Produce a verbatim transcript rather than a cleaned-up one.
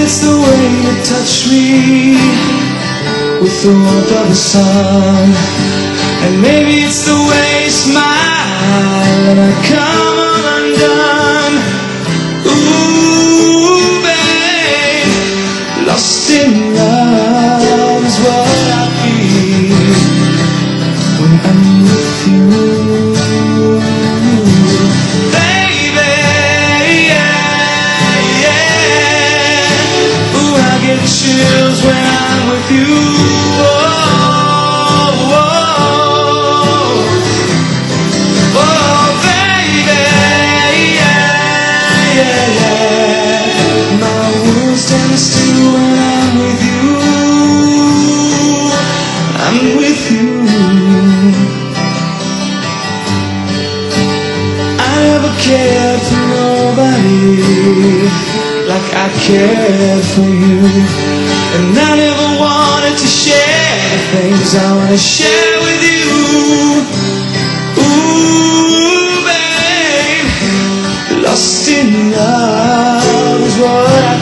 it's the way you touch me with the warmth of the sun, and maybe it's the way you smile when I come undone. Ooh, babe, lost in love is what I feel when I'm with you. Baby, yeah, yeah. Ooh, I get chills when I'm with you. Oh, oh, oh, baby, yeah, yeah, yeah. My world stands still when I'm with you. I'm with you. I never cared for nobody like I cared for you, and I never wanted to share the things I want to share with you. Ooh, babe, lost in love is what I